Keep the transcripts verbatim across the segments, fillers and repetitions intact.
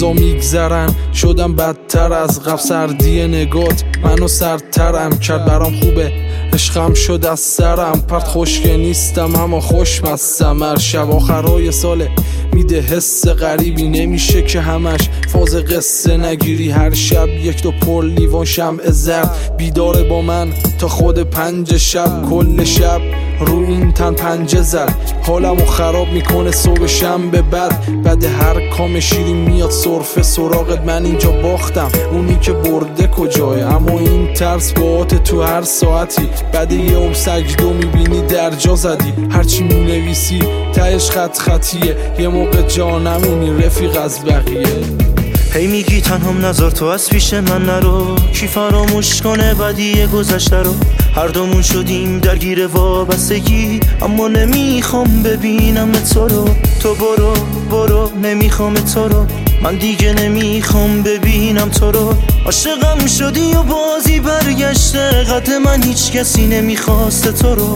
روزا میگذرن شدم بدتر از قبل، سردی نگات منو سردترم کرد، برام خوبه عشقم شد از سرم پرت، خشک نیستم اما خوشمستم. هر شب آخرای ساله میده حس غریبی، نمیشه که همش فاز قصه نگیری. هر شب یک دو پر لیوان شمع زرد بیداره با من تا خود پنج شب، کل شب رو این تن پنجه زد، حالمو خراب میکنه صبح شنبه بعد. بعد هر کام شیرین میاد سرفه سراغت، من اینجا باختم اونی که برده کجای، اما این ترس باعت تو هر ساعتی. بعد یه عمر سجدو میبینی در جا زدی، هرچی مینویسی تهش خط خطیه، یه موقع جا نمونی رفیق از بقیه. هی میگی تنهام نذار تو از پیش من نرو، کی فراموش کنه بدی گذشته رو. هر دومون شدیم درگیر وابستگی، اما نمیخوام ببینم تو رو. تو برو برو نمیخوام تو رو، من دیگه نمیخوام ببینم تو رو. عاشقم شدی و بازی برگشته، قد من هیچ کسی نمیخواسته تو رو.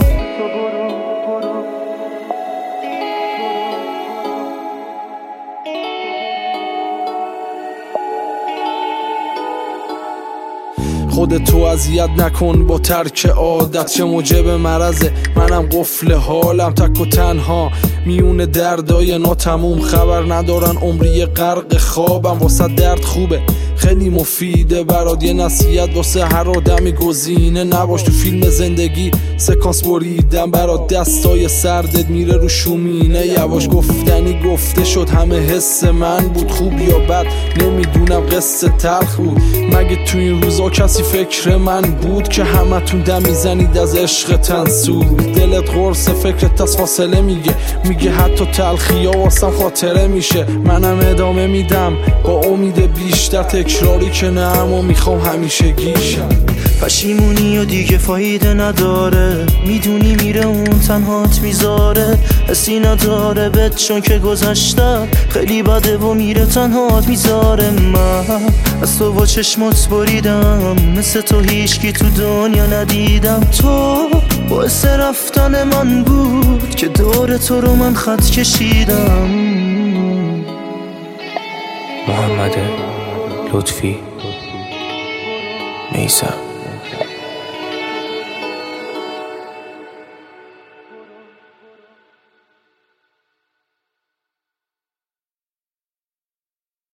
خودتو اذیت نکن با ترک عادت، چه موجب مرضه منم قفل حالم، تک و تنها میون دردای ناتموم. خبر ندارن عمری غرق خوابم، واسه درد خوبه خیلی مفیده برات، یه نصیحت واسه هر آدمی گزینه نباش تو فیلم زندگی. سکانس بریدم برات دستای سردت میره رو شومینه، یواش گفتنی گفته شد همه حس من بود، خوب یا بد نمیدونم قصه تلخ بود. مگه تو این روزا کسی فکر من بود که همه تون دم میزنید از عشق تنسود؟ دلت قرص فکرت از فاصله میگه، میگه حتی تلخی ها واسم خاطره میشه. منم ادامه میدم با امید بیشتر، تکراری که نه اما میخوام همیشه گیشم. پشیمونی و دیگه فایده نداره، میدونی میره اون تنهات میذاره، حسی نداره بهت چون که گذشته خیلی بده و میره تنهات میذاره. من از تو با چشمات بریدم، مثل تو هیچکی تو دنیا ندیدم. تو باعث رفتن من بود که دور تو رو من خط کشیدم. محمد لطفی میثم